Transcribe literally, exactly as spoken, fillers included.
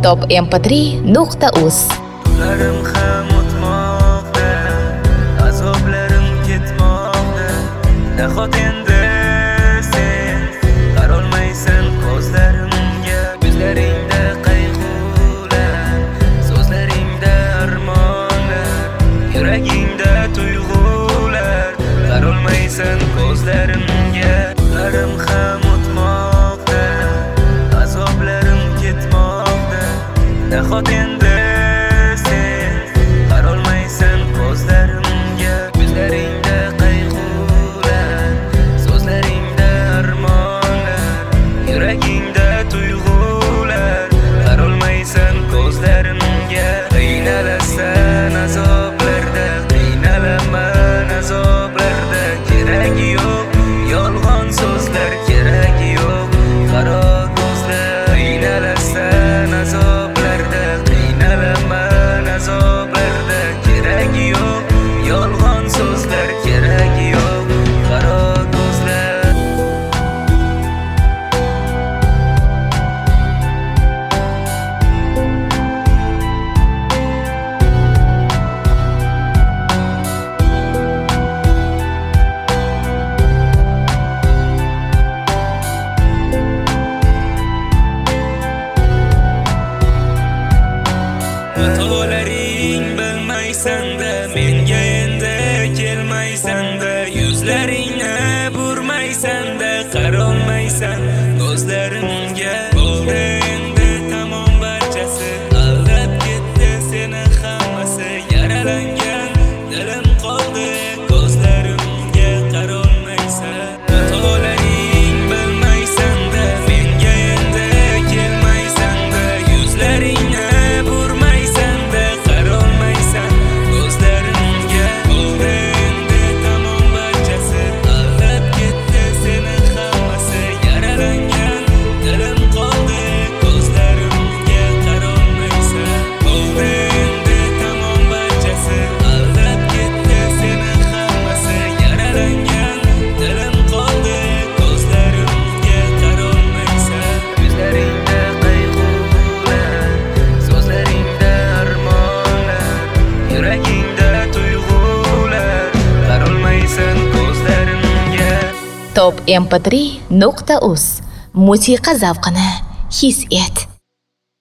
top m p three nuqta uz. Kunlarim ham o'tmoqda, azoblarim ketmoqda. Nahot endi sen qarolmaysan ko'zlarimga, ko'zlaringda qayg'ular, so'zlaringda armonlar, yuragingda tuyg'ular. Qarolmaysan ko'zlarimga, kunlarim ham o'tmoqda, azoblarim ketmoqda. Nahot endi sen qarolmaysan ko'zlarimga, ko'zlaringda qayg'ular, so'zlaringda armonlar, yuragingda tuyg'ular. Qarolmaysan ko'zlarimga, qiynalasan azoblarda, qiynalaman azoblarda. Keragi yo'q yolg'on so'zlar, keragi yo'q qaro ko'zlar. Qiynalasan azoblarda, qiynalaman azoblarda. Keragi yo'q yolg'on so'zlar, keragi yo'q qaro ko'zlar. Xatolaring bilmaysan-da, menga endi kelmaysan-da. Yuzlaringni burmaysan-da, qarolmaysan ko'zlarimga. Bo'ldi endi tamom barchasi, aldab ketdi seni hammasi. Yaralangan dilim qoldi ko'zlarimga, qarolmaysan. Xatolaring bilmaysan-da, menga endi kelmaysan-da. Yuzlaringni burmaysan-da, qarolmaysan ko'zlarimga. Bo'ldi endi tamom barchasi, aldab ketdi seni hammasi. Yaralangan dilim qoldi ko'zlarimga, qarolmaysan. Bo'ldi endi tamom barchasi, aldab ketdi seni hammasi. Yaralangan dilim qoldi ko'zlarimga, qarolmaysan. Ko'zlaringda qayg'ular, so'zlaringda armonlar, yuragingda tuyg'ular. Qarolmaysan ko'zlarimga. top m p three nuqta uz. Musiqa zavqini his et.